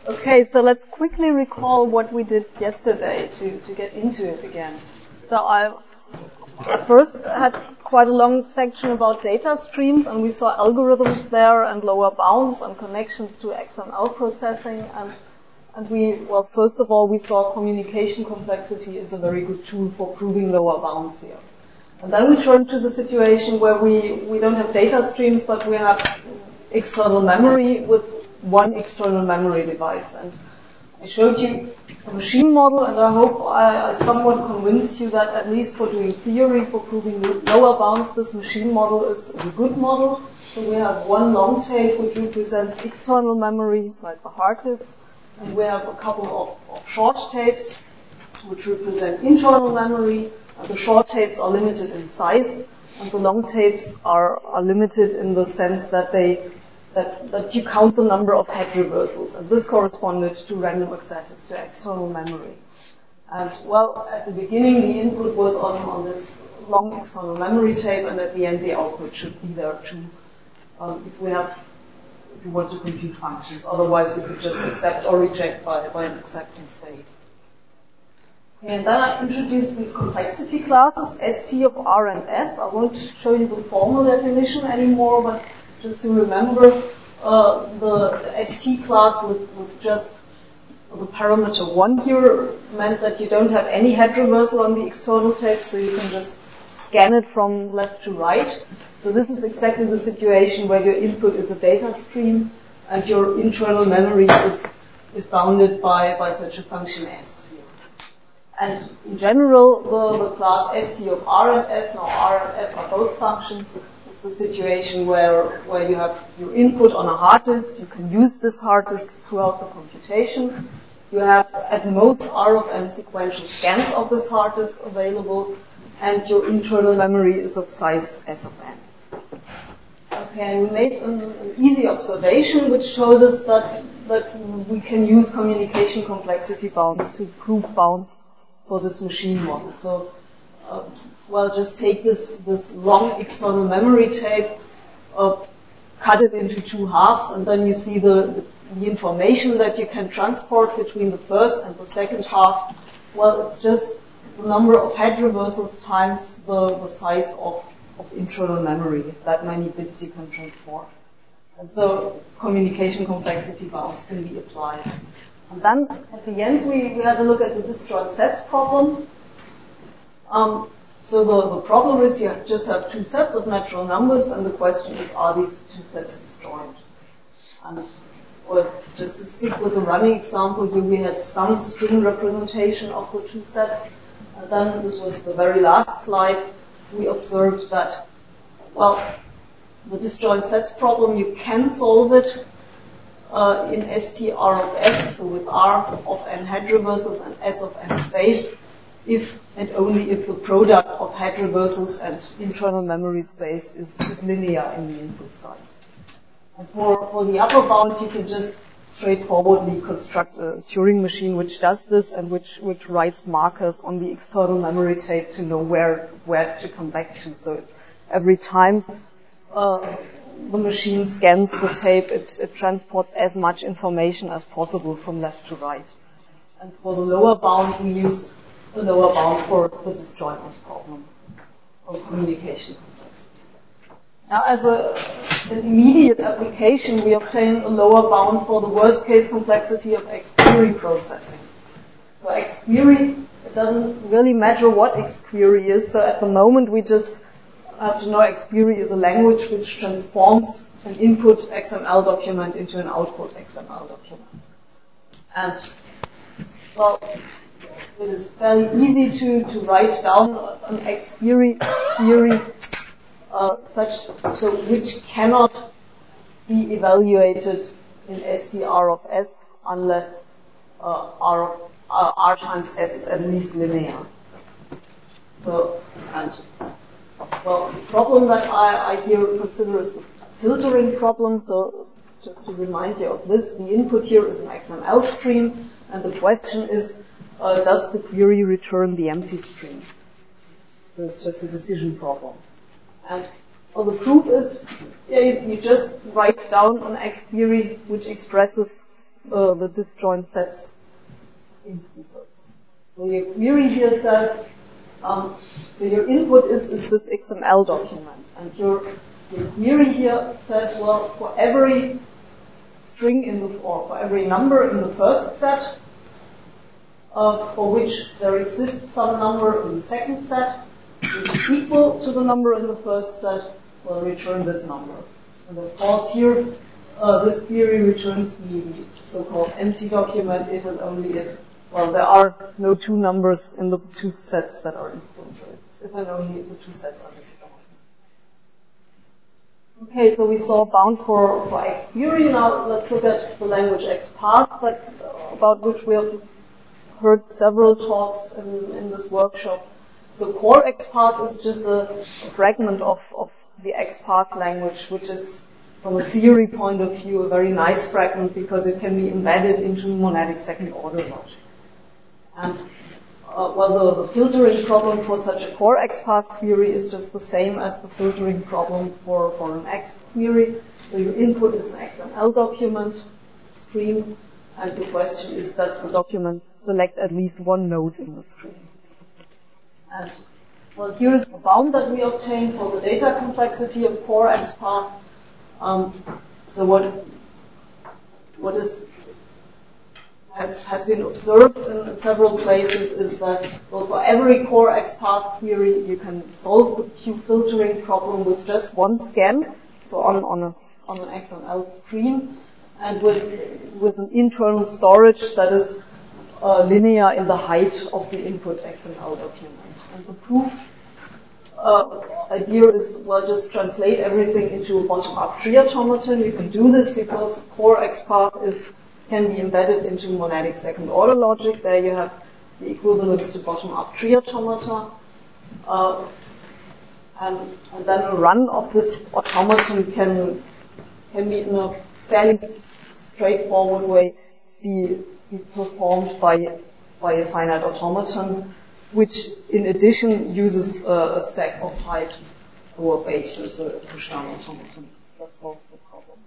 Okay, so let's quickly recall what we did yesterday to get into it again. So I first had quite a long section about data streams, and we saw algorithms there and lower bounds and connections to XML processing. And well, first of all, we saw communication complexity is a very good tool for proving lower bounds here. And then we turned to the situation where we don't have data streams, but we have external memory with one external memory device. And I showed you a machine model, and I hope I somewhat convinced you that at least for doing theory, for proving lower bounds, this machine model is a good model. So we have one long tape which represents external memory, like the hard disk, and we have a couple of short tapes which represent internal memory. The short tapes are limited in size, and the long tapes are limited in the sense that that you count the number of head reversals, and this corresponded to random accesses to external memory. And well, at the beginning, the input was on this long external memory tape, and at the end, the output should be there too. If we want to compute functions, otherwise we could just accept or reject by an accepting state. And then I introduced these complexity classes, ST of R and S. I won't show you the formal definition anymore, but just to remember, the ST class with just the parameter 1 here meant that you don't have any head reversal on the external tape, so you can just scan it from left to right. So this is exactly the situation where your input is a data stream and your internal memory is bounded by such a function S. And in general, the class ST of R and S, now R and S are both functions, is the situation where you have your input on a hard disk. You can use this hard disk throughout the computation. You have at most R of n sequential scans of this hard disk available, and your internal memory is of size S of n. Okay, and we made an easy observation which told us that we can use communication complexity bounds to prove bounds for this machine model. So, well, just take this long external memory tape, cut it into two halves, and then you see the information that you can transport between the first and the second half. Well, it's just the number of head reversals times the size of internal memory, that many bits you can transport. And so communication complexity bounds can be applied. And then at the end we had a look at the disjoint sets problem. So the problem is you just have two sets of natural numbers, and the question is, are these two sets disjoint? And well, just to stick with the running example, here we had some string representation of the two sets. And then this was the very last slide. We observed that, well, the disjoint sets problem, you can solve it in ST R of S, so with R of n head reversals and S of n space, if and only if the product of head reversals and internal memory space is linear in the input size. And for the upper bound, you can just straightforwardly construct a Turing machine which does this and which writes markers on the external memory tape to know where to come back to. So every time the machine scans the tape, it transports as much information as possible from left to right. And for the lower bound, we use the lower bound for the disjointness problem of communication complexity. Now, as an immediate application, we obtain a lower bound for the worst case complexity of X-query processing. So X-query, it doesn't really matter what X-query is. So at the moment, we just have to know X-query is a language which transforms an input XML document into an output XML document. And, well, it is fairly easy to write down an X-query theory which cannot be evaluated in STR of S unless R times S is at least linear. So, and well, the problem that I here consider is the filtering problem. So just to remind you of this, the input here is an XML stream, and the question is, does the query return the empty string? So it's just a decision problem. And well, the proof is, you just write down an X query which expresses the disjoint sets instances. So your query here says, so your input is this XML document, and your query here says, well, for every string or for every number in the first set, for which there exists some number in the second set, which is equal to the number in the first set, will return this number. And of course here, this query returns the so-called empty document if and only if, well, there are no two numbers in the two sets that are equal. So it's if and only if the two sets are disjoint. Okay, so we saw bound for XQuery. Now let's look at the language XPath, about which we have heard several talks in this workshop. So core XPath is just a fragment of the XPath language, which is, from a theory point of view, a very nice fragment because it can be embedded into monadic second order logic. And well, the filtering problem for such a core XPath query is just the same as the filtering problem for an X query. So your input is an XML document stream, and the question is, does the document select at least one node in the stream? And well, here is the bound that we obtain for the data complexity of core XPath. So what has been observed in several places is that, well, for every core XPath query, you can solve the queue filtering problem with just one scan, so on an XML stream, and with an internal storage that is linear in the height of the input XML document. And the proof idea is, well, just translate everything into a bottom-up tree automaton. You can do this because core XPath can be embedded into monadic second order logic. There you have the equivalence to bottom-up tree automata. And then a run of this automaton can be in a fairly straightforward way be performed by a finite automaton, which in addition uses a stack of height over base. So it's a push-down automaton that solves the problem.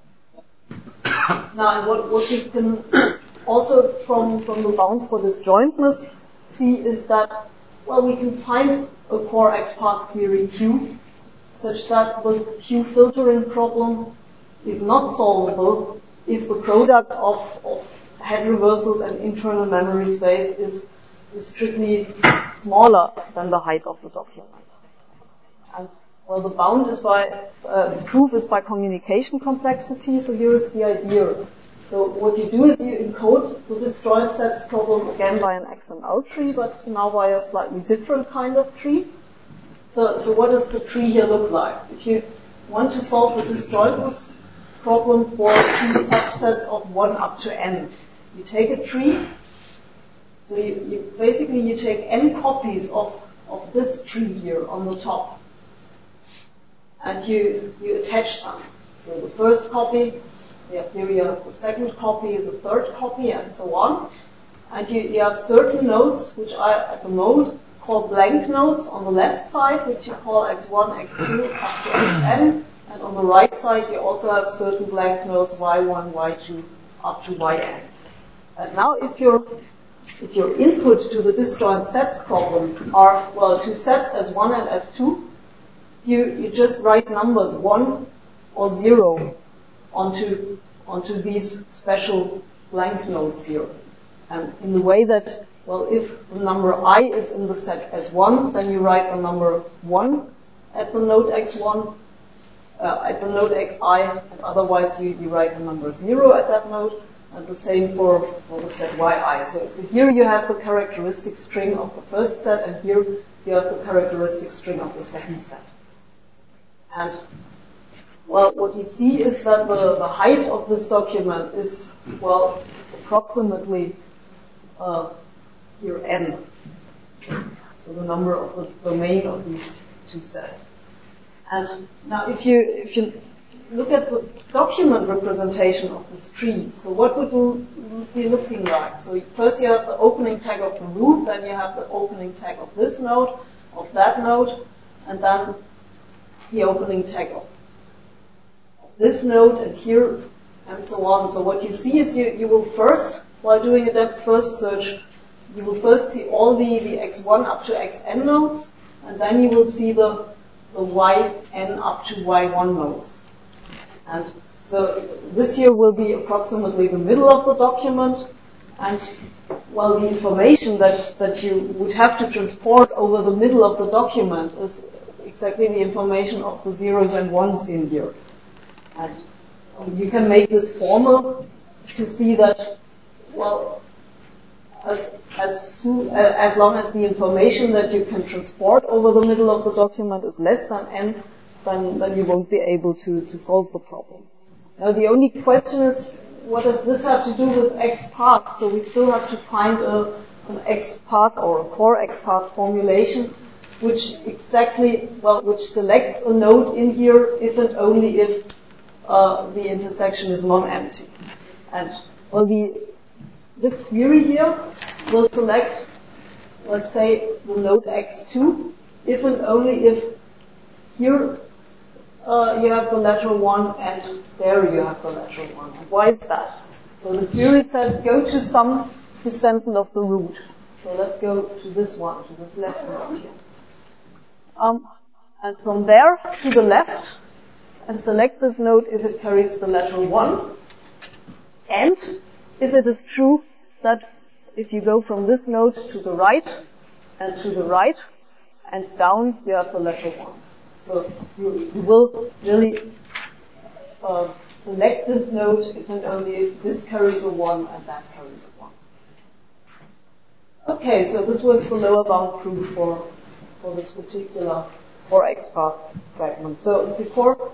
Now, what you can also from the bounds for disjointness see is that, well, we can find a core XPath query Q such that the Q filtering problem is not solvable if the product of head reversals and internal memory space is strictly smaller than the height of the document. And well, the bound is the proof is by communication complexity. So here is the idea. So what you do is you encode the disjoint sets problem again by an XML tree, but now by a slightly different kind of tree. So what does the tree here look like? If you want to solve the disjointness problem for two subsets of 1 up to n, you take a tree. So you basically take n copies of this tree here on the top, and you attach them. So the first copy, here you have the second copy, the third copy, and so on. And you have certain nodes which are at the moment called blank nodes on the left side, which you call x1, x2, up to xn. And on the right side, you also have certain blank nodes y1, y2, up to yn. And now if your input to the disjoint sets problem are, well, two sets S1 and S2, you just write numbers 1 or 0 onto these special blank nodes here. And in the way that, well, if the number I is in the set S1, then you write the number 1 at the node x1, at the node xi, and otherwise you write the number 0 at that node. And the same for the set yi. So here you have the characteristic string of the first set, and here you have the characteristic string of the second set. And, well, what you see is that the height of this document is, well, approximately here n. So the number of the domain of these two sets. And now if you look at the document representation of this tree, so what would it be looking like? So first you have the opening tag of the root, then you have the opening tag of this node, of that node, and then the opening tag of this node, and here and so on. So what you see is you will first, while doing a depth first search, you will first see all the x1 up to xn nodes, and then you will see the yn up to y1 nodes. And so this here will be approximately the middle of the document, and well, the information that you would have to transport over the middle of the document is exactly the information of the zeros and ones in here. And you can make this formal to see that, well, as long as the information that you can transport over the middle of the document is less than n, then you won't be able to solve the problem. Now the only question is, what does this have to do with XPath? So we still have to find an XPath or a core XPath formulation which which selects a node in here if and only if the intersection is non-empty. And well, this query here will select, let's say, the node x2 if and only if here you have the lateral 1 and there you have the lateral 1. And why is that? So the query says go to some descendant of the root. So let's go to this one, to this left node here. And from there to the left and select this node if it carries the lateral 1, and if it is true that if you go from this node to the right and to the right and down, you have the lateral 1. So you will really select this node if and only if this carries a 1 and that carries a 1. Okay, so this was the lower bound proof for this particular 4XPath fragment. So before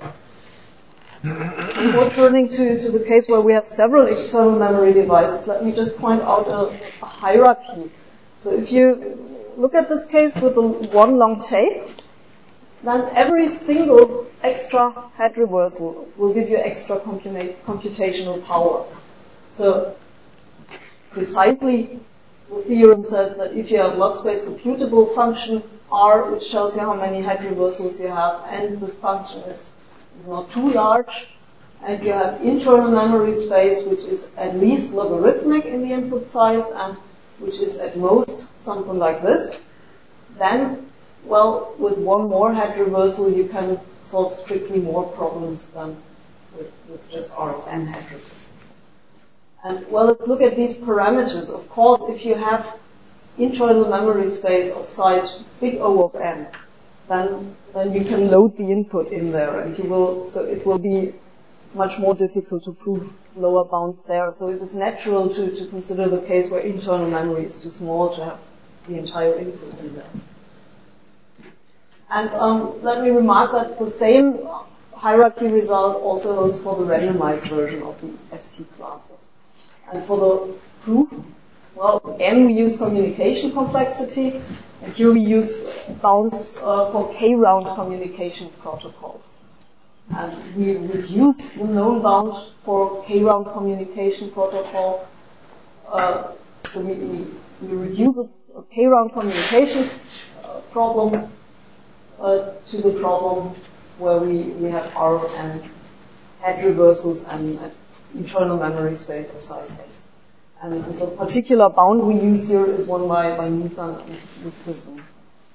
turning to the case where we have several external memory devices, let me just point out a hierarchy. So if you look at this case with the one long tape, then every single extra head reversal will give you extra computational power. So precisely, the theorem says that if you have log space computable function R, which tells you how many head reversals you have, and this function is not too large, and you have internal memory space which is at least logarithmic in the input size and which is at most something like this, then, well, with one more head reversal you can solve strictly more problems than with just R of n head reversals. And, well, let's look at these parameters. Of course, if you have internal memory space of size big O of n, then you can load the input in there, and so it will be much more difficult to prove lower bounds there. So it is natural to consider the case where internal memory is too small to have the entire input in there. And let me remark that the same hierarchy result also holds for the randomized version of the ST classes. And for the proof, well, again, we use communication complexity, and here we use bounds for k-round communication protocols. And we reduce the known bound for k-round communication protocol. So we reduce a k-round communication problem to the problem where we have R and head reversals and internal memory space of size S. And the particular bound we use here is one by Nissan and Richardson.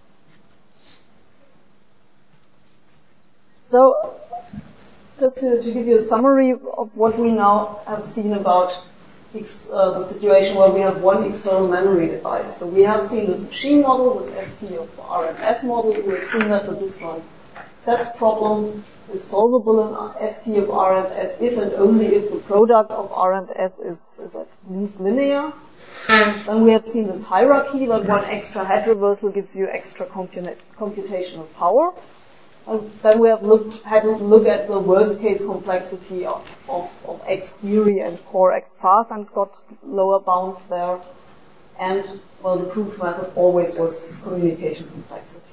So, just to give you a summary of what we now have seen about the situation where we have one external memory device. So we have seen this machine model, this ST of R and S model. We have seen that the disjoint sets problem is solvable in ST of R and S if and only if the product of R and S is at least linear. Then we have seen this hierarchy that one extra head reversal gives you extra computational power. And then we have had to look at the worst case complexity of X query and core X path and got lower bounds there. And, well, the proof method always was communication complexity.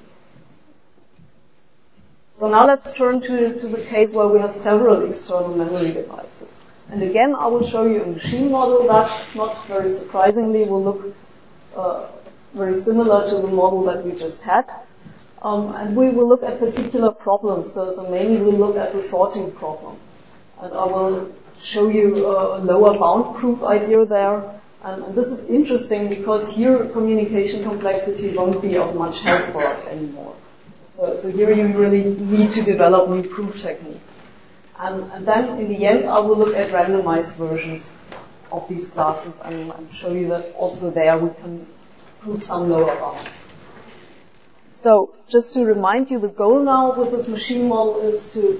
So now let's turn to the case where we have several external memory devices. And again, I will show you a machine model that, not very surprisingly, will look very similar to the model that we just had. And we will look at particular problems. So mainly we'll look at the sorting problem. And I will show you a lower bound proof idea there. And this is interesting because here communication complexity won't be of much help for us anymore. So here you really need to develop new proof techniques. And then in the end I will look at randomized versions of these classes and show you that also there we can prove some lower bounds. So just to remind you, the goal now with this machine model is to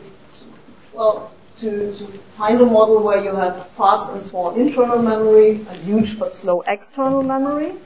find a model where you have fast and small internal memory and huge but slow external memory.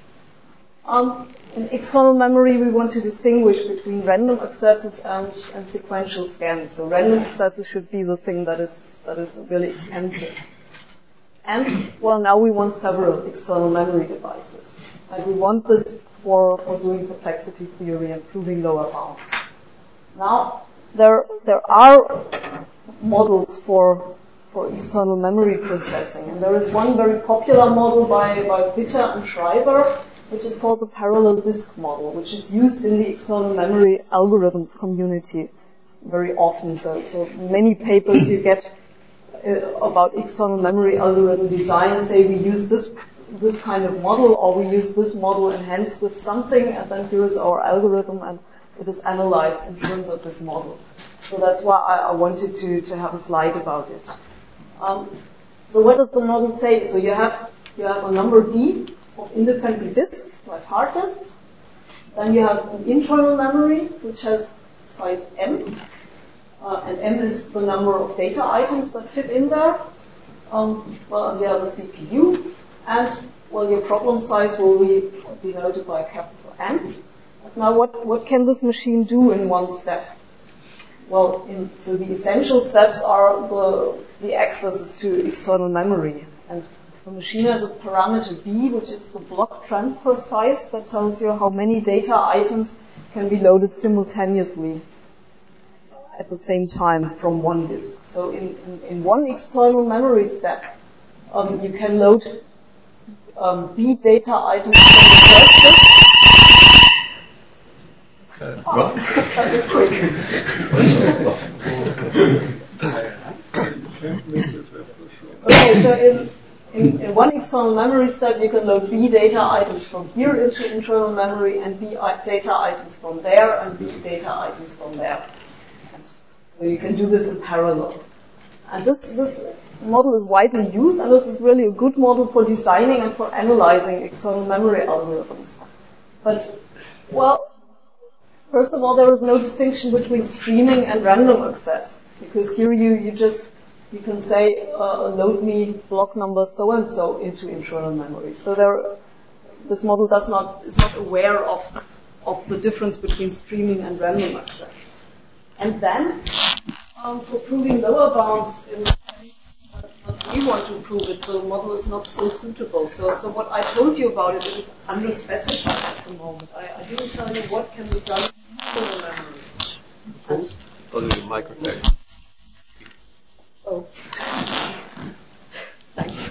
In external memory, we want to distinguish between random accesses and sequential scans. So random accesses should be the thing that is really expensive. And, well, now we want several external memory devices. And we want this for doing complexity theory and proving lower bounds. Now, there are models for external memory processing. And there is one very popular model by Bitter and Schreiber, which is called the parallel disk model, which is used in the external memory algorithms community very often. So many papers you get about external memory algorithm design say we use this kind of model, or we use this model enhanced with something, and then here is our algorithm, and it is analyzed in terms of this model. So that's why I wanted to have a slide about it. So what does the model say? So you have a number D of independent disks, like hard disks. Then you have an internal memory, which has size M. And M is the number of data items that fit in there. You have a CPU. And, your problem size will be denoted by a capital N. Now, what can this machine do in one step? So the essential steps are the accesses to external memory. And the machine has a parameter B, which is the block transfer size that tells you how many data items can be loaded simultaneously at the same time from one disk. So in one external memory step, you can load B data items from the first disk. That was quick. Okay, so in one external memory step, you can load B data items from here into internal memory, and B data items from there, and B data items from there. So you can do this in parallel. And this model is widely used, and this is really a good model for designing and for analyzing external memory algorithms. But, first of all, there is no distinction between streaming and random access, because here you can say, load me block number so-and-so into internal memory. So this model is not aware of the difference between streaming and random access. And then, for proving lower bounds in what we want to prove it, the model is not so suitable. So what I told you about it is underspecified at the moment. I didn't tell you what can be done in the memory. I'll do the microphone. Oh. Thanks.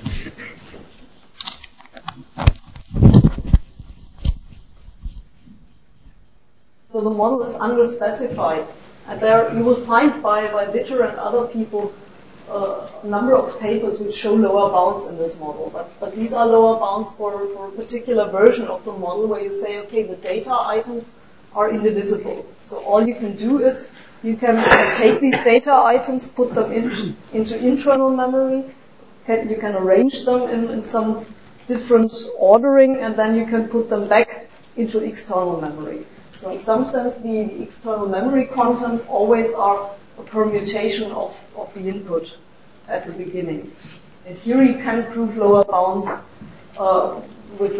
So the model is underspecified. And there you will find by Bitter and other people a number of papers which show lower bounds in this model. But these are lower bounds for a particular version of the model where you say, okay, the data items are indivisible. So all you can do is you can take these data items, put them into internal memory. You can arrange them in some different ordering, and then you can put them back into external memory. So in some sense, the external memory contents always are a permutation of the input at the beginning. In theory, you can prove lower bounds with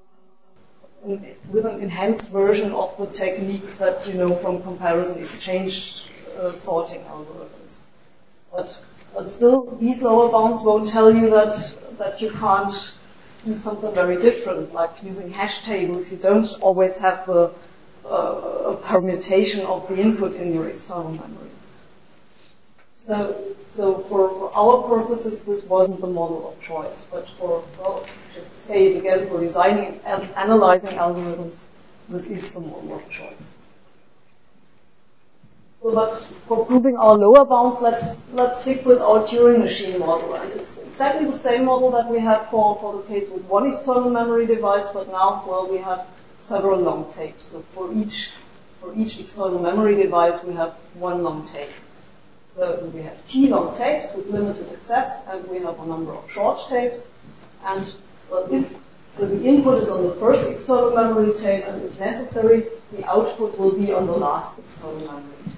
an enhanced version of the technique that you know from comparison exchange sorting algorithms. But still, these lower bounds won't tell you that you can't do something very different, like using hash tables. You don't always have a permutation of the input in your external memory. So for our purposes, this wasn't the model of choice. But just to say it again, for designing and analyzing algorithms, this is the model of choice. So, but for proving our lower bounds, let's stick with our Turing machine model. And it's exactly the same model that we had for the case with one external memory device, but now, well, we have several long tapes. So for each external memory device, we have one long tape. So we have T long tapes with limited access, and we have a number of short tapes. And well, so the input is on the first external memory tape, and if necessary, the output will be on the last external memory tape.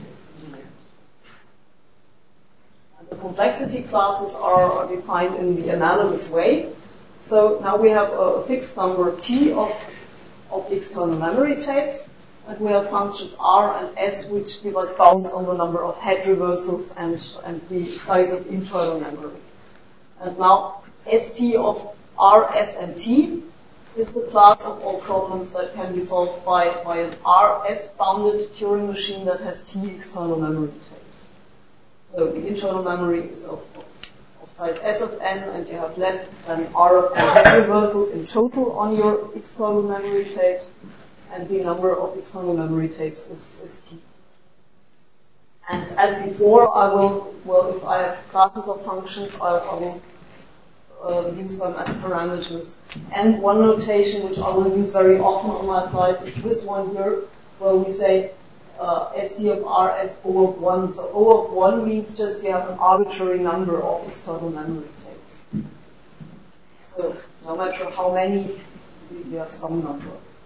And the complexity classes are defined in the analogous way. So now we have a fixed number T of external memory tapes, and we have functions R and S which give us bounds on the number of head reversals and the size of internal memory. And now ST of R, S, and T is the class of all problems that can be solved by an RS-bounded Turing machine that has T external memory tapes. So the internal memory is of size S of n, and you have less than R of n head reversals in total on your external memory tapes, and the number of external memory tapes is T. And as before, if I have classes of functions, I will use them as parameters. And one notation which I will use very often on my slides is this one here, where we say ST of R as O of 1. So O of 1 means just you have an arbitrary number of external memory tapes. So no matter how many, you have some number.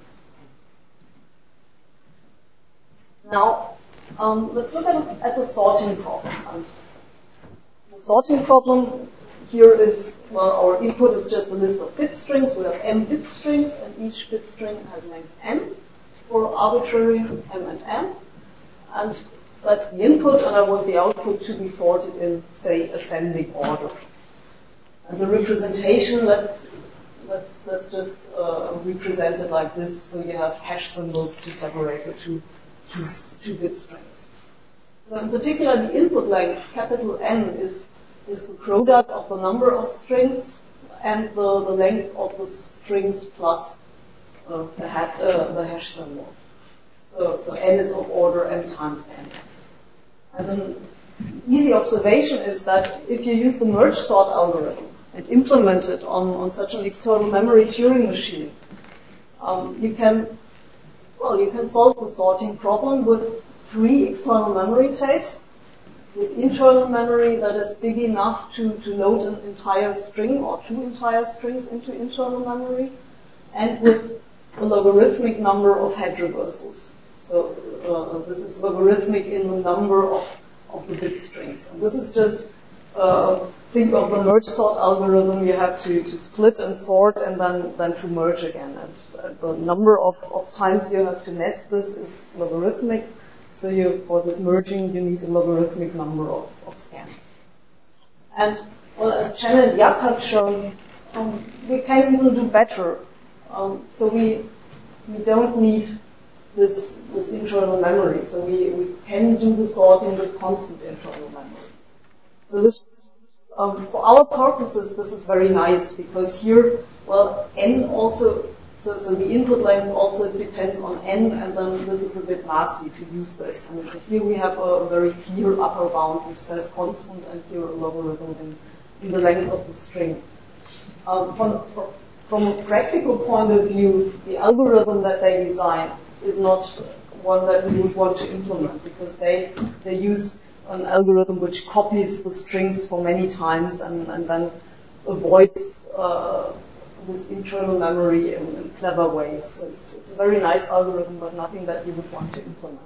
Now, let's look at the sorting problem. And the sorting problem here is, well, our input is just a list of bit strings. We have m bit strings, and each bit string has length n for arbitrary m and n. And that's the input, and I want the output to be sorted in, say, ascending order. And the representation, let's just represent it like this, so you have hash symbols to separate the two bit strings. So in particular, the input length, capital N, is the product of the number of strings and the length of the strings plus the hash symbol. So N is of order M times N. And an easy observation is that if you use the merge sort algorithm and implement it on such an external memory Turing machine, you can solve the sorting problem with 3 external memory tapes, with internal memory that is big enough to load an entire string or 2 entire strings into internal memory, and with a logarithmic number of head reversals. So this is logarithmic in the number of the bit strings. And this is just, think of the merge sort algorithm. You have to split and sort and then to merge again. And the number of times you have to nest this is logarithmic. So for this merging, you need a logarithmic number of scans. And, well, as Chen and Yap have shown, we can even do better. So we don't need this internal memory. So we can do the sorting with constant internal memory. So this, for our purposes, this is very nice because here, well, N also, so the input length also depends on N, and then this is a bit nasty to use this. And here we have a very clear upper bound which says constant, and here a logarithm in the length of the string. From a practical point of view, the algorithm that they design is not one that we would want to implement because they use an algorithm which copies the strings for many times and then avoids this internal memory in clever ways. So it's a very nice algorithm, but nothing that you would want to implement.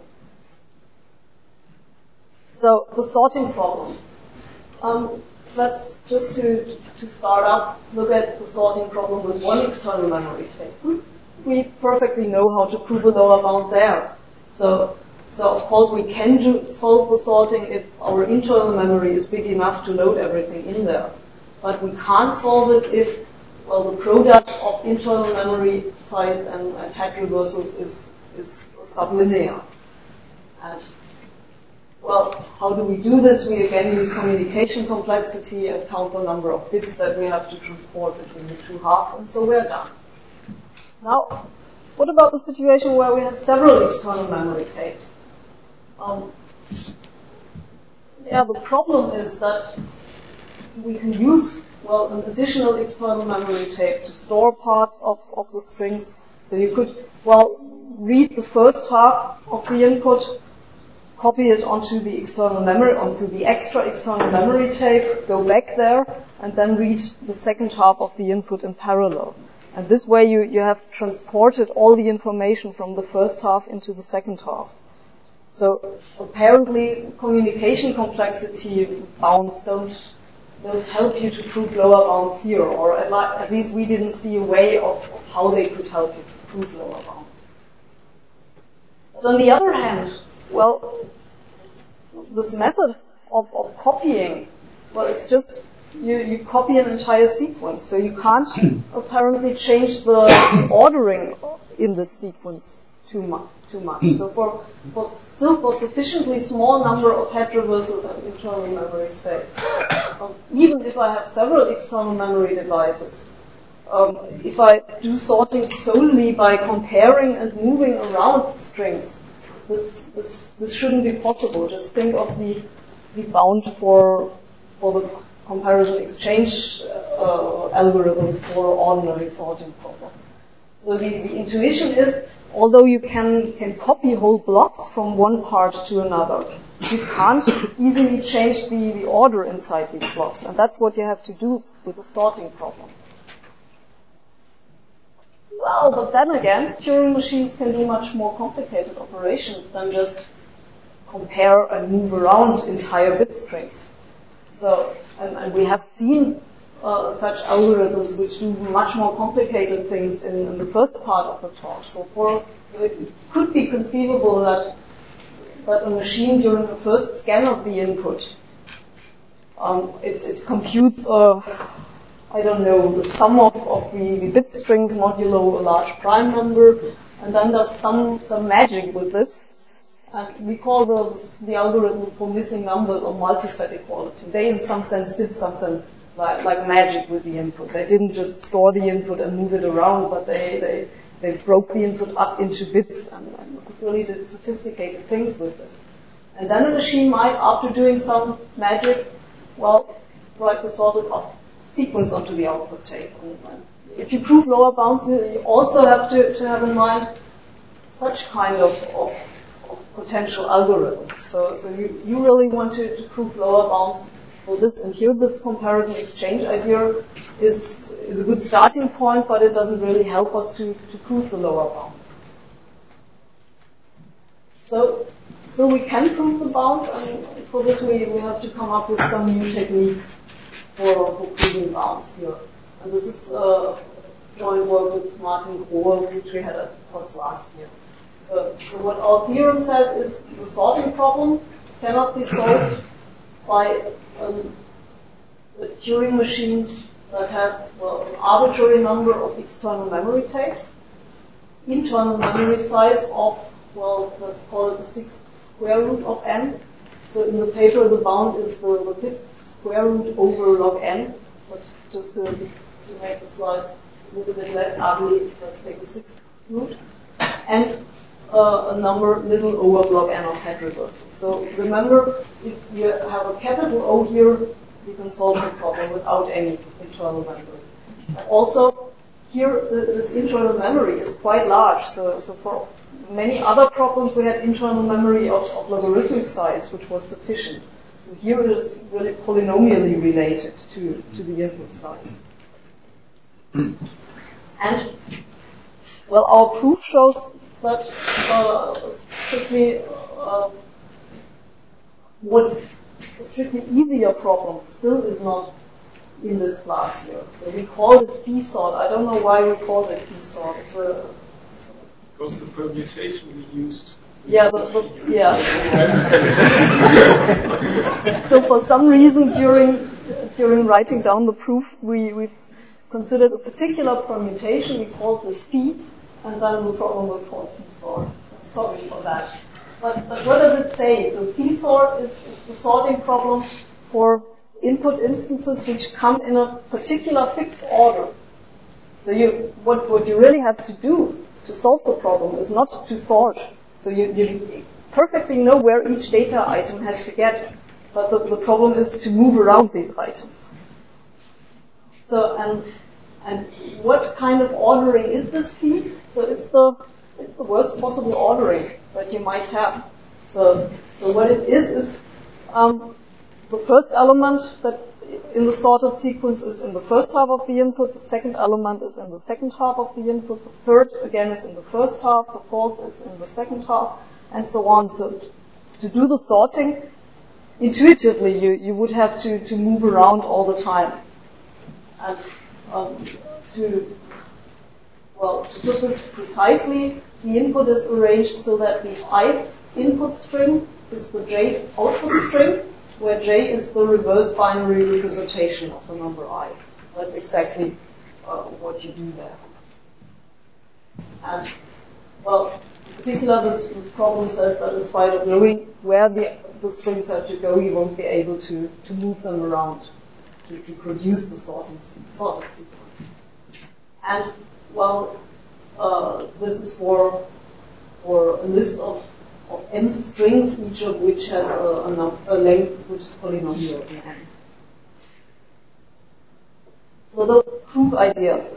So the sorting problem. Let's just to start up, look at the sorting problem with one external memory tape. We perfectly know how to prove a lower bound there. So of course we can solve the sorting if our internal memory is big enough to load everything in there. But we can't solve it if, well, the product of internal memory size and head reversals is sublinear. And, well, how do we do this? We again use communication complexity and count the number of bits that we have to transport between the two halves, and so we're done. Now, what about the situation where we have several external memory tapes? Yeah, the problem is that we can use, well, an additional external memory tape to store parts of the strings. So you could, well, read the first half of the input, copy it onto the external memory, onto the extra external memory tape, go back there, and then read the second half of the input in parallel. And this way you have transported all the information from the first half into the second half. So apparently communication complexity bounds don't help you to prove lower bounds here, or at least we didn't see a way of how they could help you to prove lower bounds. But on the other hand, well, this method of copying, well, it's just you copy an entire sequence, so you can't apparently change the ordering in this sequence too much. So for sufficiently small number of head traversals and internal memory space, even if I have several external memory devices, if I do sorting solely by comparing and moving around strings, this shouldn't be possible. Just think of the bound for the comparison exchange algorithms for ordinary sorting problem. So the intuition is, although you can copy whole blocks from one part to another, you can't easily change the order inside these blocks. And that's what you have to do with the sorting problem. Well, but then again, Turing machines can do much more complicated operations than just compare and move around entire bit strings. So, and we have seen such algorithms which do much more complicated things in the first part of the talk. So it could be conceivable that a machine during the first scan of the input, it computes I don't know, the sum of the bit strings modulo a large prime number, and then does some magic with this. And we call the algorithm for missing numbers or multi-set equality. They, in some sense, did something like magic with the input. They didn't just store the input and move it around, but they broke the input up into bits and really did sophisticated things with this. And then a machine might, after doing some magic, well, write the sorted sequence onto the output tape. And if you prove lower bounds, you also have to have in mind such kind of potential algorithms. So you really want to prove lower bounds for this, and here this comparison exchange idea is a good starting point, but it doesn't really help us to prove the lower bounds. So still we can prove the bounds, and for this we have to come up with some new techniques for proving bounds here. And this is joint work with Martin Grohe, which we had at POTS last year. So what our theorem says is the sorting problem cannot be solved by a Turing machine that has, well, an arbitrary number of external memory tapes, internal memory size of, well, let's call it the 6th square root of n. So in the paper, the bound is the 5th square root over log n. But just to make the slides a little bit less ugly, let's take the 6th root. And a number little over log n of head reversal. So remember, if you have a capital O here, you can solve the problem without any internal memory. Also, here this internal memory is quite large. So for many other problems, we had internal memory of logarithmic size, which was sufficient. So here it is really polynomially related to the input size. And, well, our proof shows that a strictly easier problem still is not in this class here. So we call it phi-sort. I don't know why we call it phi-sort. Because the permutation we used. Yeah, yeah. So for some reason during writing down the proof, we've considered a particular permutation. We called this phi, and then the problem was called phi-sort. Sorry for that. But what does it say? So phi-sort is the sorting problem for input instances which come in a particular fixed order. So what you really have to do to solve the problem is not to sort. So you perfectly know where each data item has to get, but the problem is to move around these items. So, and what kind of ordering is this feed? So it's the worst possible ordering that you might have. So what it is the first element that in the sorted sequence is in the first half of the input, the second element is in the second half of the input, the third again is in the first half, the fourth is in the second half, and so on. So to do the sorting, intuitively you would have to move around all the time. And to put this precisely, the input is arranged so that the I input string is the J output string, where J is the reverse binary representation of the number I. That's exactly what you do there. And, in particular, this problem says that in spite of knowing where the strings have to go, you won't be able to move them around to produce the sorted sequence. And, this is for a list of n strings, each of which has a length which is polynomial in n. So the proof ideas.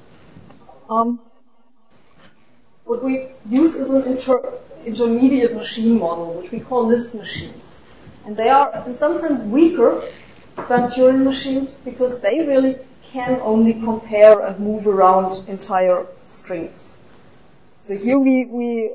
What we use is an intermediate machine model, which we call list machines. And they are, in some sense, weaker than Turing machines because they really can only compare and move around entire strings. So here we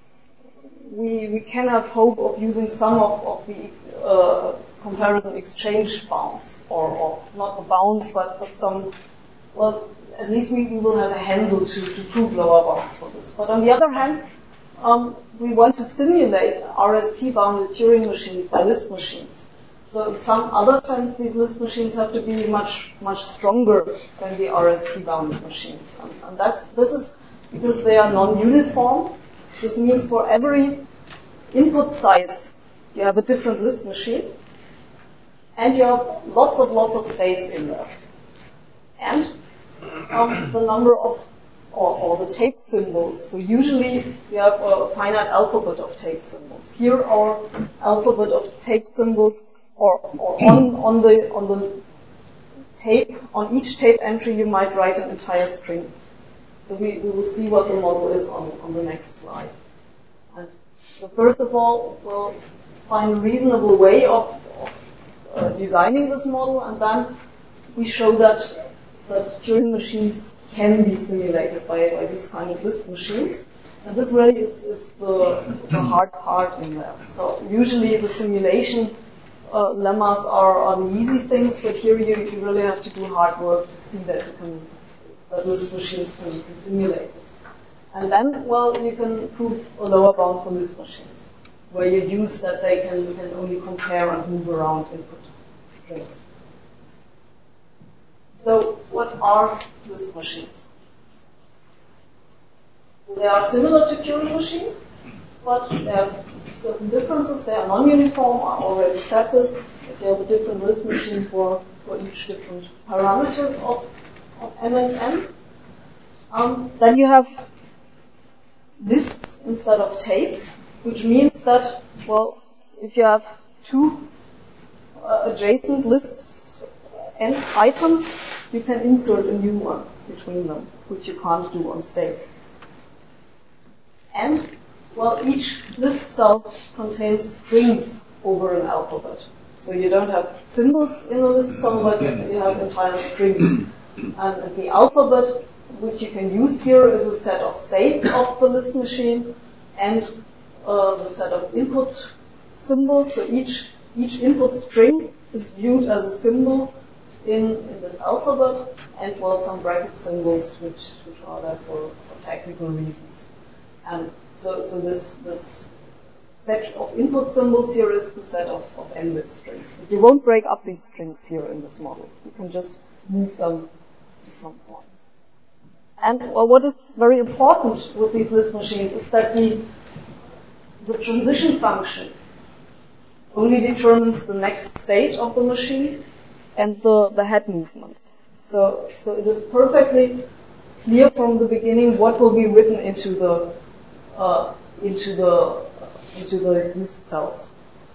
can have hope of using some of the comparison exchange bounds, or not the bounds, but some, at least we will have a handle to prove lower bounds for this. But on the other hand, we want to simulate RST-bounded Turing machines by list machines. So in some other sense, these list machines have to be much stronger than the RST-bounded machines. And this is because they are non-uniform. This means for every input size, you have a different list machine, and you have lots of states in there. And the number of, or the tape symbols. So usually you have a finite alphabet of tape symbols. Here our alphabet of tape symbols, or on the tape, on each tape entry you might write an entire string. So we will see what the model is on the next slide. And so first of all, we'll find a reasonable way of designing this model, and then we show that Turing machines can be simulated by these kind of list machines. And this really is the hard part in there. So usually the simulation lemmas are the easy things, but here you really have to do hard work to see that list machines can simulate this. And then, you can prove a lower bound for list machines, where you use that they can only compare and move around input strings. So, what are list machines? So they are similar to Turing machines, but they have certain differences. They are non-uniform. I already said this. If you have a different list machine for each different parameters of M and N, then you have lists instead of tapes, which means that, if you have two adjacent lists n items, you can insert a new one between them, which you can't do on states. And, each list cell contains strings over an alphabet. So you don't have symbols in the list cell, but you have entire strings. And the alphabet, which you can use here, is a set of states of the list machine and the set of input symbols. So each input string is viewed as a symbol in this alphabet, and some bracket symbols which are there for technical reasons. And so this set of input symbols here is the set of n-bit strings. But you won't break up these strings here in this model. You can just move them to some point. And what is very important with these list machines is that the transition function only determines the next state of the machine and the head movements. So it is perfectly clear from the beginning what will be written into the into the list cells.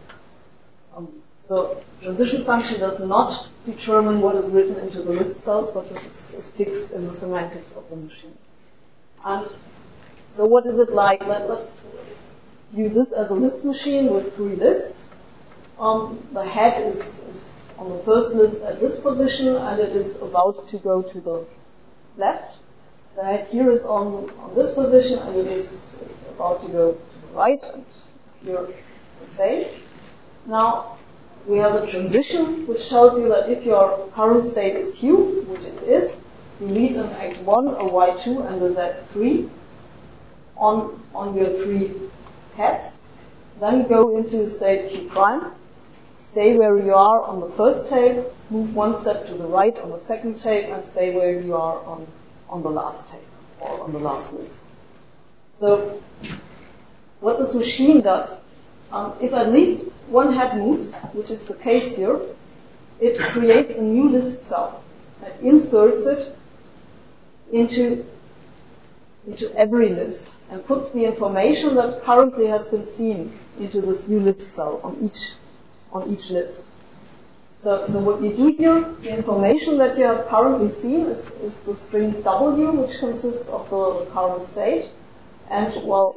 So transition function does not determine what is written into the list cells, but this is fixed in the semantics of the machine. And so what is it like? Let's view this as a list machine with 3 lists. The head is on the first list at this position, and it is about to go to the left. The head here is on this position, and it is about to go to the right, and here the same. Now, we have a transition which tells you that if your current state is Q, which it is, you read an X1, a Y2, and a Z3 on your 3 heads. Then go into state Q prime, stay where you are on the first tape, move 1 step to the right on the second tape, and stay where you are on the last tape, or on the last list. So, what this machine does, if at least one head moves, which is the case here, it creates a new list cell and inserts it into every list and puts the information that currently has been seen into this new list cell on each list. So what you do here, the information that you have currently seen is the string W, which consists of the current state, and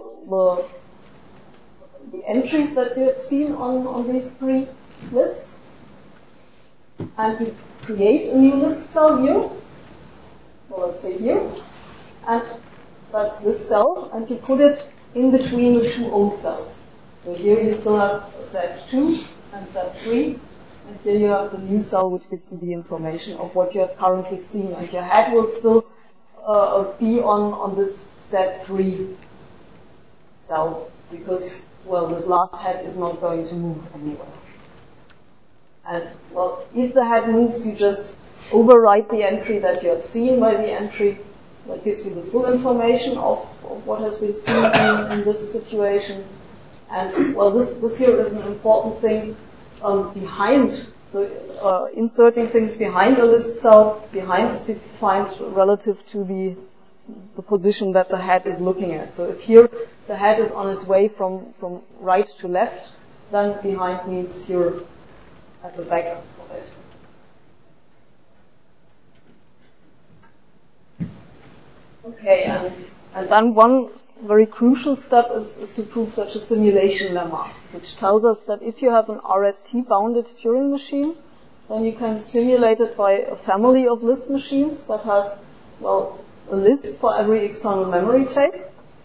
the entries that you have seen on these 3 lists. And you create a new list cell here, well, let's say here, and that's this cell, and you put it in between the 2 old cells. So here you still have Z2 and Z3, and here you have the new cell which gives you the information of what you have currently seen, and your head will still be on this Z3 cell, because, well, this last head is not going to move anywhere. And, well, if the head moves, you just overwrite the entry that you have seen by the entry that gives you the full information of what has been seen in this situation. And, well, this here is an important thing behind. So inserting things behind a list cell, behind is defined relative to the position that the head is looking at. So if here the head is on its way from right to left, then behind means here at the back of it. Okay, and then one very crucial step is to prove such a simulation lemma, which tells us that if you have an RST-bounded Turing machine, then you can simulate it by a family of list machines that has, well, a list for every external memory tape,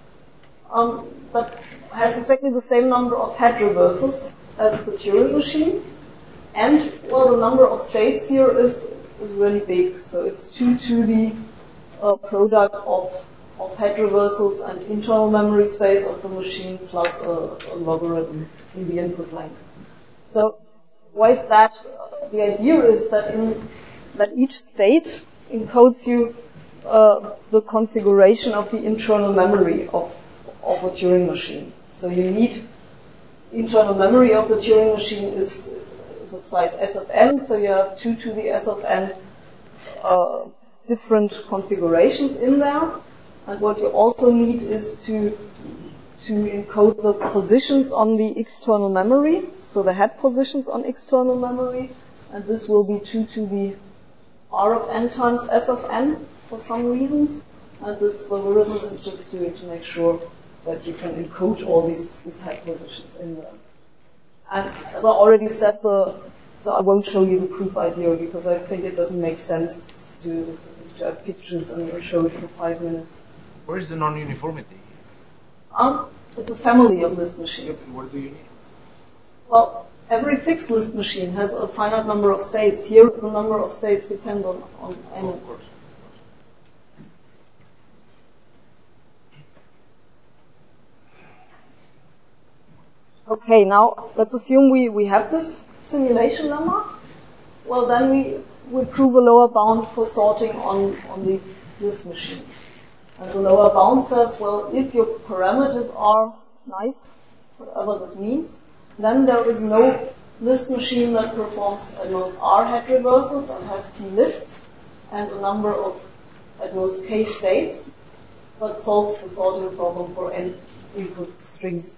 that has exactly the same number of head reversals as the Turing machine, and, well, the number of states here is really big, so it's 2 to the product of head reversals and internal memory space of the machine plus a logarithm in the input length. So why is that? The idea is that each state encodes you the configuration of the internal memory of a Turing machine. So you need internal memory of the Turing machine is of size S of n, so you have 2 to the S of n different configurations in there. And what you also need is to encode the positions on the external memory, so the head positions on external memory, and this will be 2 to the R of n times S of n for some reasons, and this logarithm is just to make sure that you can encode all these head positions in there. And as I already said, so I won't show you the proof idea because I think it doesn't make sense to have pictures and show it for 5 minutes. Where is the non-uniformity? It's a family of list machines. What do you need? Well, every fixed list machine has a finite number of states. Here, the number of states depends on n. Of course. Okay, now let's assume we have this simulation lemma. Well, then we would prove a lower bound for sorting on these list machines. And the lower bound says, well, if your parameters are nice, whatever this means, then there is no list machine that performs at most R head reversals and has T lists and a number of at most K states, but solves the sorting problem for n input strings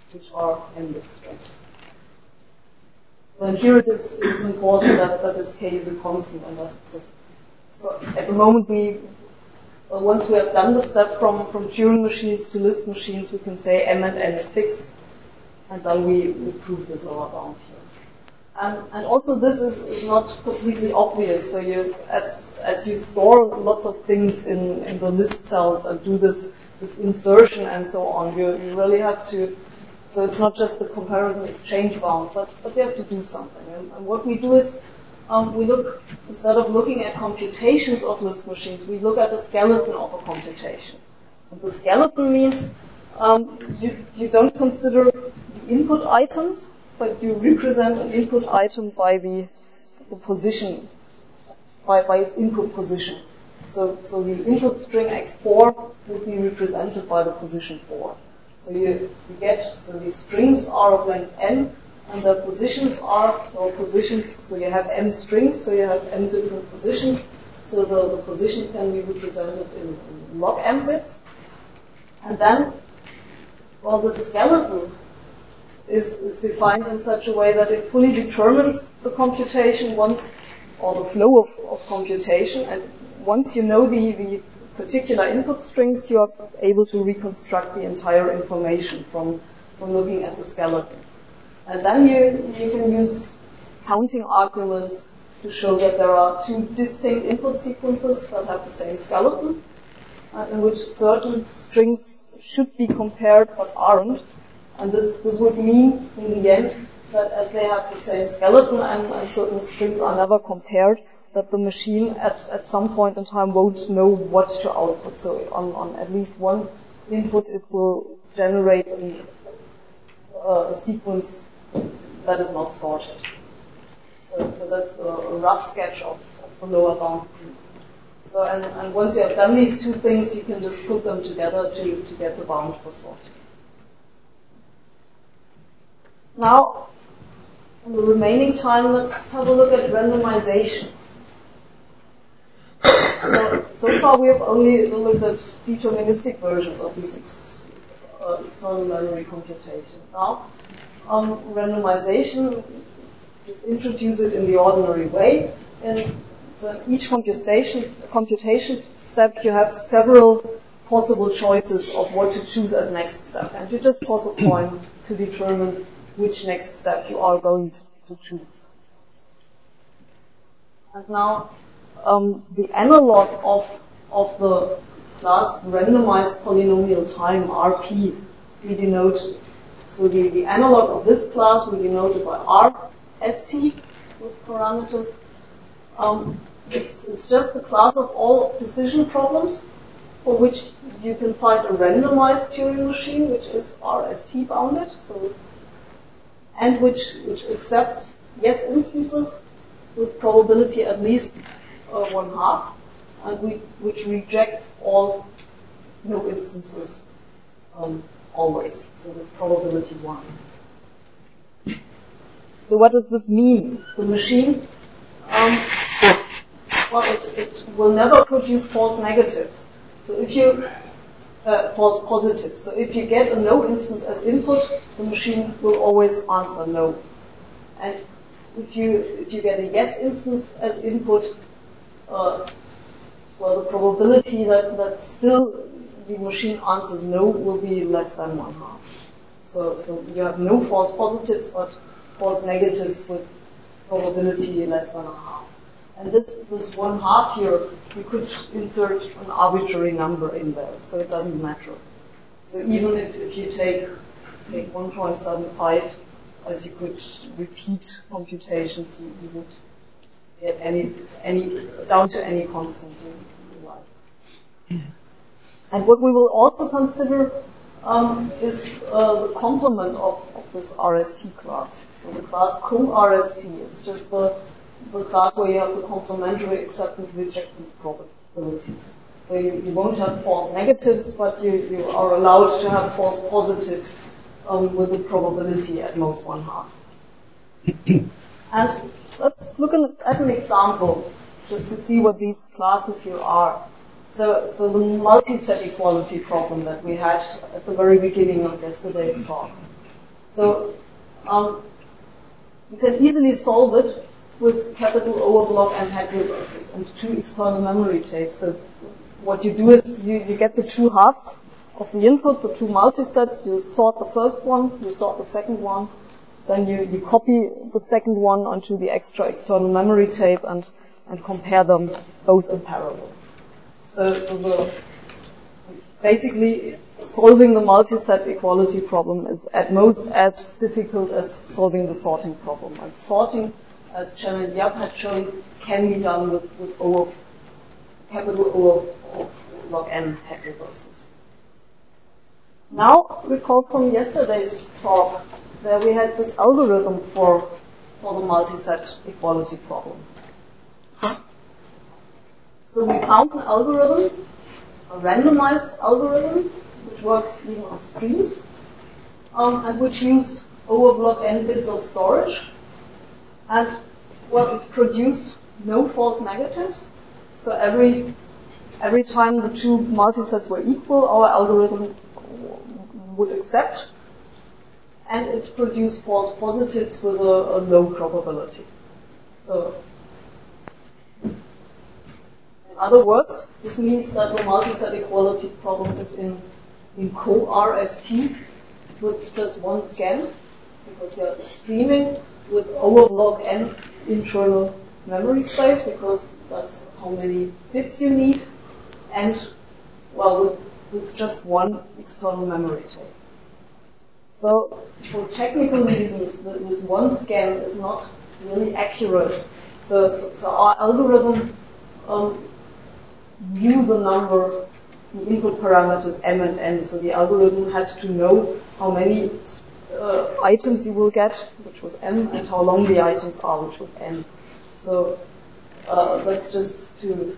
which are n-bit strings. So and here it is important that this k is a constant, and so at the moment once we have done the step from Turing machines to Lisp machines, we can say m and n is fixed, and then we prove this lower bound here. And also this is not completely obvious. So as you store lots of things in the list cells and do this insertion and so on, you really have to, so it's not just the comparison exchange bound, but you have to do something. And what we do is, we look, instead of looking at computations of Lisp machines, we look at the skeleton of a computation. And the skeleton means, you don't consider the input items, but you represent an input item by the position, by its input position. So the input string x4 would be represented by the position 4. So so these strings are of length n, and the positions so you have m strings, so you have m different positions. So the positions can be represented in log m bits. And then, the skeleton is defined in such a way that it fully determines the computation or the flow of computation, and once you know the particular input strings, you are able to reconstruct the entire information from looking at the skeleton. And then you can use counting arguments to show that there are two distinct input sequences that have the same skeleton, in which certain strings should be compared but aren't. And this would mean, in the end, that as they have the same skeleton and certain strings are never compared, that the machine at some point in time won't know what to output. So on at least one input, it will generate a sequence that is not sorted. So that's a rough sketch of the lower bound. So and once you have done these two things, you can just put them together to get the bound for sorting. Now, in the remaining time, let's have a look at randomization. So far we have only looked at deterministic versions of these external memory computations. Now, randomization, just introduce it in the ordinary way. And so each computation step, you have several possible choices of what to choose as next step. And you just toss a coin to determine which next step you are going to choose. And now, the analog of the class randomized polynomial time, RP, we denote, so the analog of this class we denote it by RST with parameters. It's just the class of all decision problems for which you can find a randomized Turing machine, which is RST bounded, and which accepts yes instances with probability at least 1/2, and which rejects all no instances always, so with probability 1. So what does this mean? The machine, it will never produce false negatives. So if you false positives. So if you get a no instance as input, the machine will always answer no. And if you get a yes instance as input, the probability that still the machine answers no will be less than 1/2. So you have no false positives, but false negatives with probability less than 1/2. And this 1/2 here, you could insert an arbitrary number in there, so it doesn't matter. So even if you take 1.75, as you could repeat computations, you would get any down to any constant you like. And what we will also consider is the complement of this RST class. So the class co-RST is just the class where you have the complementary acceptance rejectance probabilities. So you won't have false negatives, but you are allowed to have false positives with the probability at most 1/2. And let's look at an example just to see what these classes here are. So the multi-set equality problem that we had at the very beginning of yesterday's talk. So you can easily solve it with capital O of log n head reversals and 2 external memory tapes. So what you do is you get the 2 halves of the input, the 2 multisets, you sort the first one, you sort the second one, then you copy the second one onto the extra external memory tape and compare them both in parallel. So basically solving the multiset equality problem is at most as difficult as solving the sorting problem. And sorting, as Chen and Yap had shown, can be done with capital O of log n head reversals. Now, recall from yesterday's talk that we had this algorithm for the multiset equality problem. So we found an algorithm, a randomized algorithm, which works even on streams, and which used O of log n bits of storage, and it produced no false negatives. So every time the 2 multisets were equal, our algorithm would accept, and it produced false positives with a low probability. So, in other words, this means that the multiset equality problem is in co-RST with just one scan, because you're streaming with O of log n internal memory space, because that's how many bits you need, and, with just one external memory tape. So, for technical reasons, this one scan is not really accurate. So our algorithm knew the number, the input parameters m and n. So the algorithm had to know how many items you will get, which was m, and how long the items are, which was n. So let's just to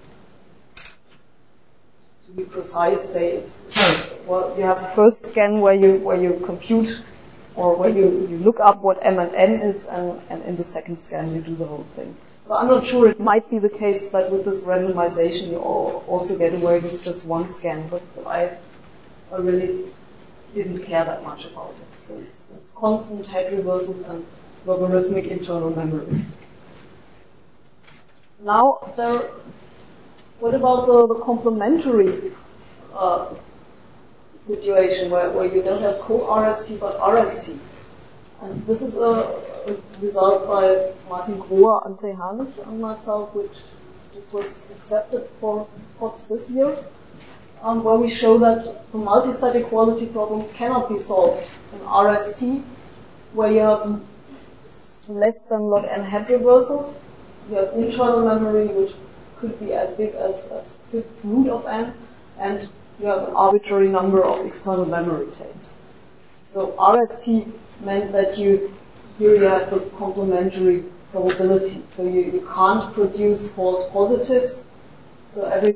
be precise, say it's you have the first scan where you compute or where you look up what m and n is, and in the second scan you do the whole thing. So I'm not sure, it might be the case that with this randomization you also get away with just one scan, but I really didn't care that much about it. So it's constant head reversals and logarithmic internal memory. Now, what about the complementary situation where you don't have co-RST but RST? And this is a result by Martin Grohe, André Harnich, and myself, which just was accepted for POTS this year, where we show that the multiset equality problem cannot be solved in RST, where you have less than log n head reversals. You have internal memory, which could be as big as fifth root of n, and you have an arbitrary number of external memory tapes. So RST meant that here you have the complementary probability. So you can't produce false positives. So every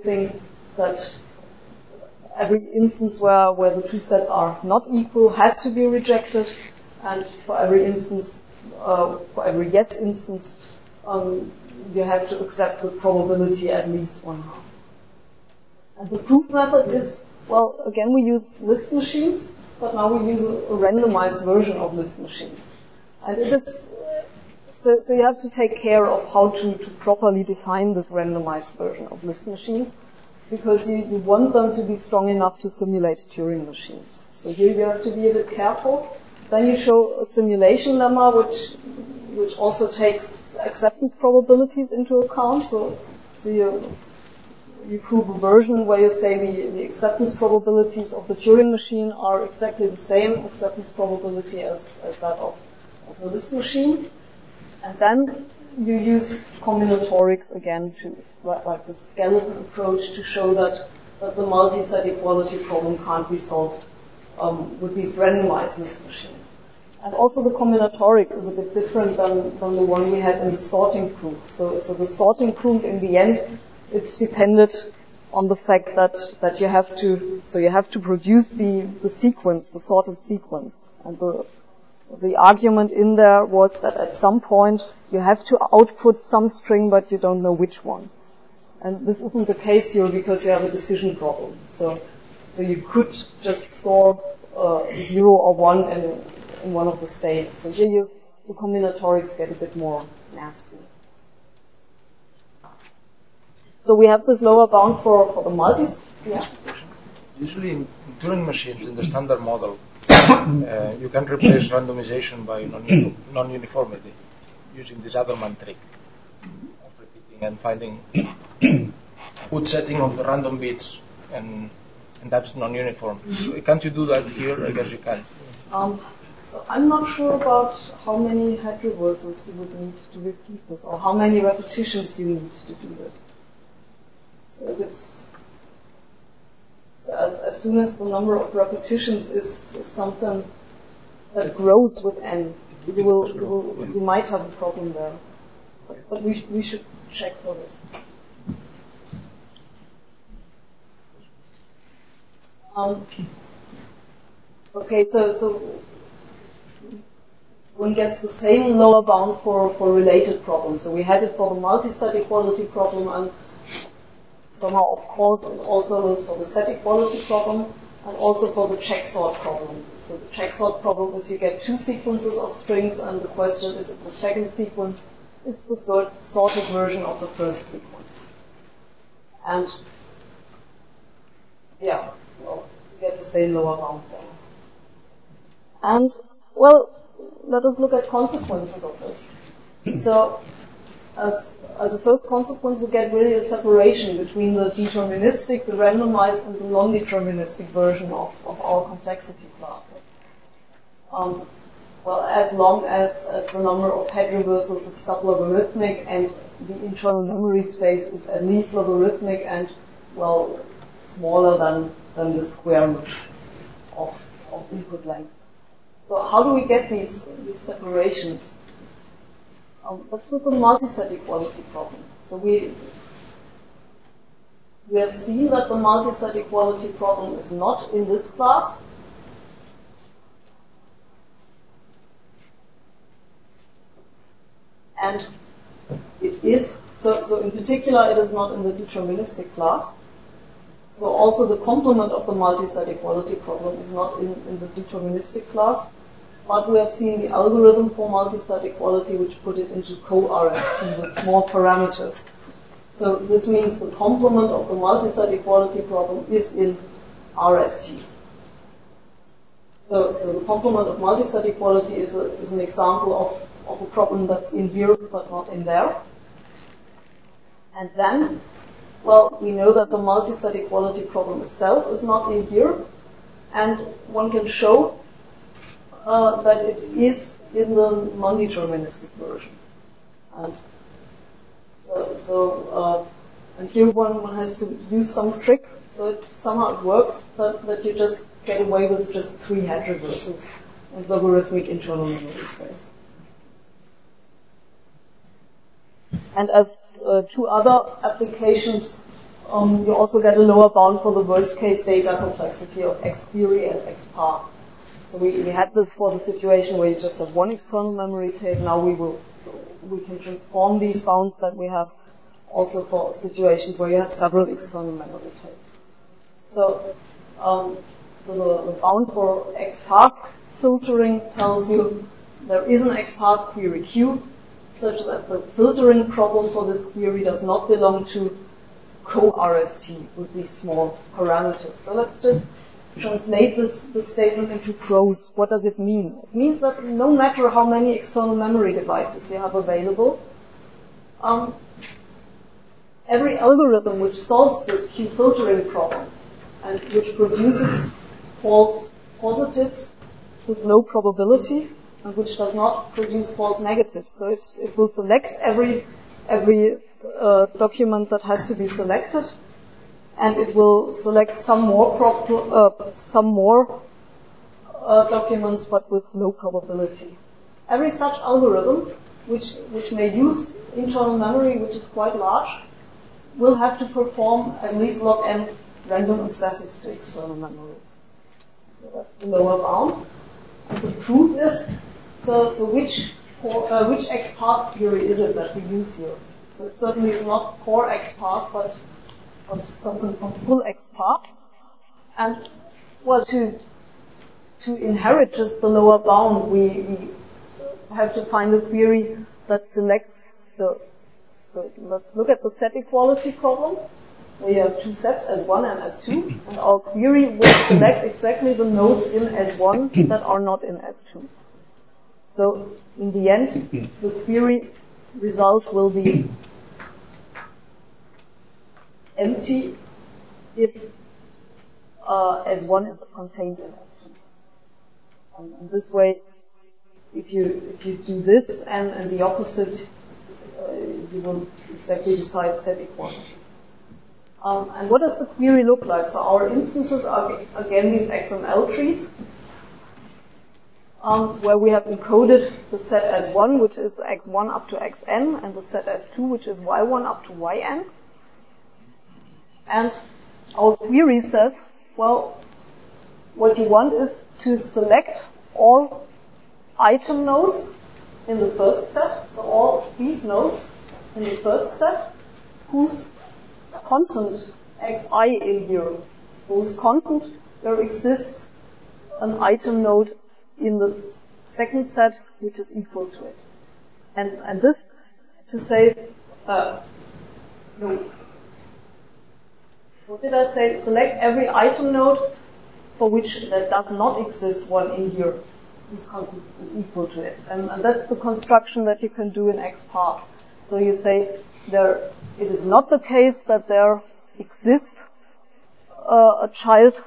instance where the 2 sets are not equal has to be rejected, and for every instance, for every yes instance, you have to accept with probability at least 1/2. And the proof method is, again we use list machines, but now we use a randomized version of list machines. And it is, so you have to take care of how to properly define this randomized version of list machines, because you want them to be strong enough to simulate Turing machines. So here you have to be a bit careful. Then you show a simulation lemma, which also takes acceptance probabilities into account. So you prove a version where you say the acceptance probabilities of the Turing machine are exactly the same acceptance probability as that of the list machine. And then you use combinatorics again like the skeleton approach to show that the multi-set equality problem can't be solved with these randomized list machines. And also the combinatorics is a bit different than the one we had in the sorting proof. So the sorting proof in the end, it depended on the fact that you have to produce the sequence, the sorted sequence. And the argument in there was that at some point you have to output some string, but you don't know which one. And this isn't the case here because you have a decision problem. So you could just store 0 or 1 in one of the states. And here the combinatorics get a bit more nasty. So we have this lower bound for the multis. Yeah. Usually in Turing machines, in the standard model, you can replace randomization by non-uniformity using this Adleman trick of repeating and finding good setting of the random bits, and that's non-uniform. Can't you do that here? I guess you can. So I'm not sure about how many head reversals you would need to repeat this, or how many repetitions you need to do this. So if it's as soon as the number of repetitions is something that grows with n, you might have a problem there. But we should check for this. Okay, so one gets the same lower bound for related problems. So we had it for the multi-set equality problem, and somehow, of course, it also is for the set equality problem, and also for the check sort problem. So the check sort problem is you get two sequences of strings, and the question is if the second sequence is the sorted version of the first sequence. And yeah, well, you get the same lower bound there. And, well, let us look at consequences of this. So, as a first consequence, we get really a separation between the deterministic, the randomized, and the non-deterministic version of our complexity classes. Well, as long as the number of head reversals is sublogarithmic and the internal memory space is at least logarithmic and, well, smaller than the square root of input length. So how do we get these separations? Let's look at the multi-set equality problem. So we have seen that the multi-set equality problem is not in this class. And it is, so in particular it is not in the deterministic class. So also the complement of the multi-set equality problem is not in the deterministic class. But we have seen the algorithm for multi-set equality which put it into co-RST with small parameters. So this means the complement of the multi-set equality problem is in RST. So the complement of multi-set equality is an example of a problem that's in here but not in there. And then, well, we know that the multi-set equality problem itself is not in here, and one can show that it is in the non-deterministic version. And and here one has to use some trick, so it somehow works that you just get away with just 3 head reversals and logarithmic internal memory space. And as 2 other applications, you also get a lower bound for the worst case data complexity of X-query and X-park. So we had this for the situation where you just have one external memory tape. Now we can transform these bounds that we have also for situations where you have several external memory tapes. So the bound for XPath filtering tells you there is an XPath query Q, such that the filtering problem for this query does not belong to co-RST with these small parameters. So let's just translate this statement into prose. What does it mean? It means that no matter how many external memory devices you have available, every algorithm which solves this Q filtering problem and which produces false positives with low probability and which does not produce false negatives. So it will select every document that has to be selected, and it will select some more documents, but with low probability. Every such algorithm, which may use internal memory, which is quite large, will have to perform at least log n random accesses to external memory. So that's the lower bound. And the truth is, so which XPath query is it that we use here? So it certainly is not core XPath, but something from full XPath. And well, to to inherit just the lower bound, we have to find a query that selects. So let's look at the set equality problem. We have two sets, S1 and S2, and our query will select exactly the nodes in S1 that are not in S2. So in the end, the query result will be empty if S1 is contained in S2. And this way, if you do this and the opposite, you will exactly decide set equality. And what does the query look like? So our instances are, again, these XML trees, where we have encoded the set S1, which is X1 up to Xn, and the set S2, which is Y1 up to Yn. And our query says, well, what you want is to select all item nodes in the first set, so all these nodes in the first set, whose content xi in here, whose content there exists an item node in the second set which is equal to it. And this to say, no, what did I say? Select every item node for which there does not exist one in here whose content is equal to it. And that's the construction that you can do in XPath. So you say it is not the case that there exists a child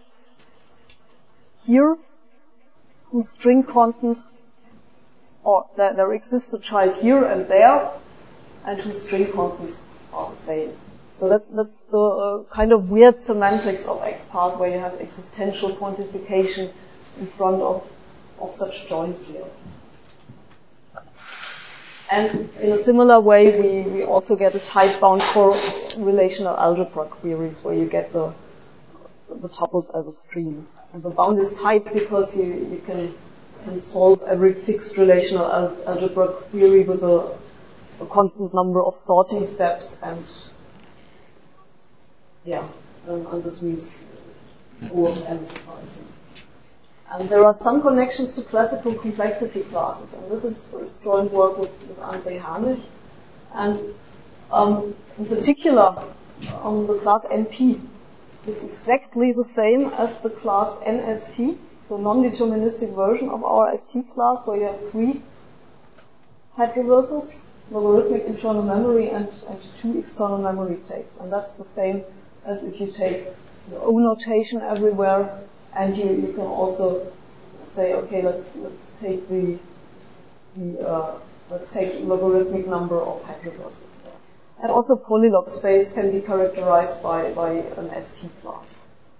here whose string content, or there exists a child here and there, and whose string contents are the same. So that's the kind of weird semantics of XPath, where you have existential quantification in front of such joins here. And in a similar way, we also get a type bound for relational algebra queries, where you get the tuples as a stream. And the bound is typed because you can solve every fixed relational algebra query with a constant number of sorting steps, and this means O of n suffices. And there are some connections to classical complexity classes, and this is joint work with André Hanich. And in particular, the class NP is exactly the same as the class NST, so non-deterministic version of our ST class, where you have 3 head reversals, logarithmic internal memory, and 2 external memory takes. And that's the same as if you take the O notation everywhere. And you can also say, okay, let's take let's take logarithmic number of head reversals there. And also polylog space can be characterized by an ST class.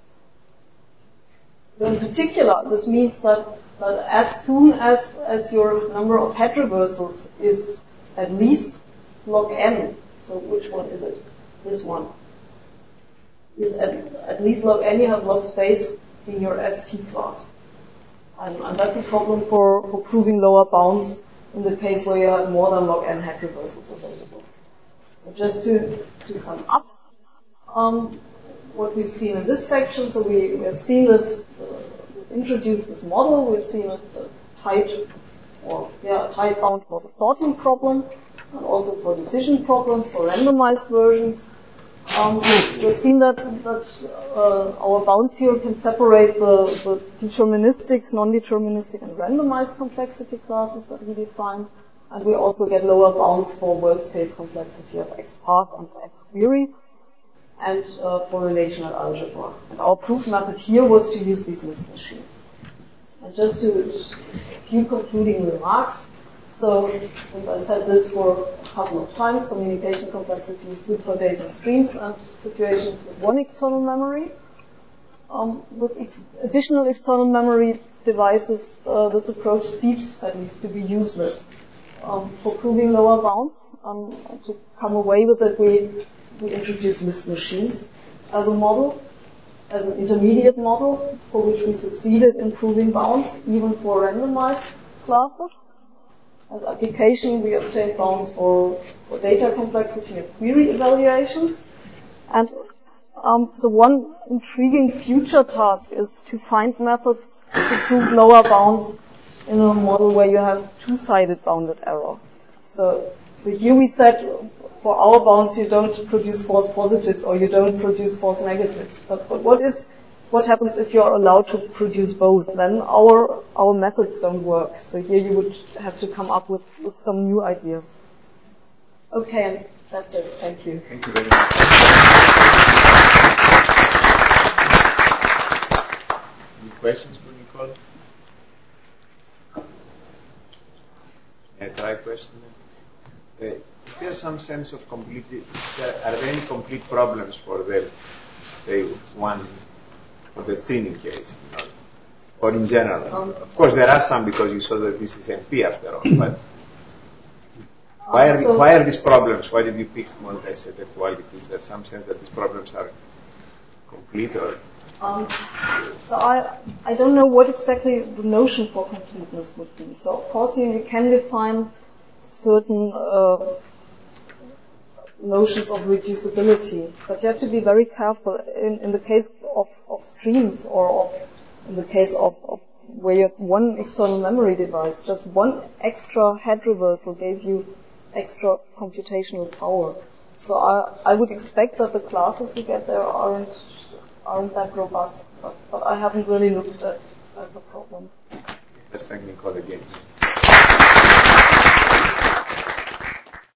So in particular, this means that as soon as your number of head reversals is at least log n, so which one is it? This one. Is at least log n, you have log space in your ST class. And that's a problem for proving lower bounds in the case where you have more than log n head reversals available. So just to sum up what we've seen in this section, so we have seen this, introduced this model, we've seen a tight bound for the sorting problem, and also for decision problems, for randomized versions. We've seen that our bounds here can separate the deterministic, non-deterministic, and randomized complexity classes that we define, and we also get lower bounds for worst-case complexity of XPath and XQuery, and for relational algebra. And our proof method here was to use these list machines. And just a few concluding remarks. So, and I said this for a couple of times, communication complexity is good for data streams and situations with one external memory. With additional external memory devices, this approach seems at least to be useless for proving lower bounds. To come away with it, we introduce list machines as a model, as an intermediate model for which we succeeded in proving bounds, even for randomized classes. As application, we obtain bounds for data complexity and query evaluations. And So one intriguing future task is to find methods to prove lower bounds in a model where you have two-sided bounded error. So here we said for our bounds you don't produce false positives or you don't produce false negatives. But what happens if you're allowed to produce both? Then our methods don't work. So here you would have to come up with some new ideas. Okay, and that's it. Thank you. Thank you very much. Any questions for Nicole? May I try a question? Is there some sense of complete? Are there any complete problems for the, say, one for the streaming case, or in general? Of course, there are some because you saw that this is NP after all. But why are these problems? Why did you pick multi-set equality? Is there some sense that these problems are complete or? So I don't know what exactly the notion for completeness would be. So of course you can define certain notions of reducibility, but you have to be very careful in the case of streams or in the case of where you have one external memory device. Just one extra head reversal gave you extra computational power. So I would expect that the classes you get there aren't that robust, but I haven't really looked at the problem. Let's thank Nicole again.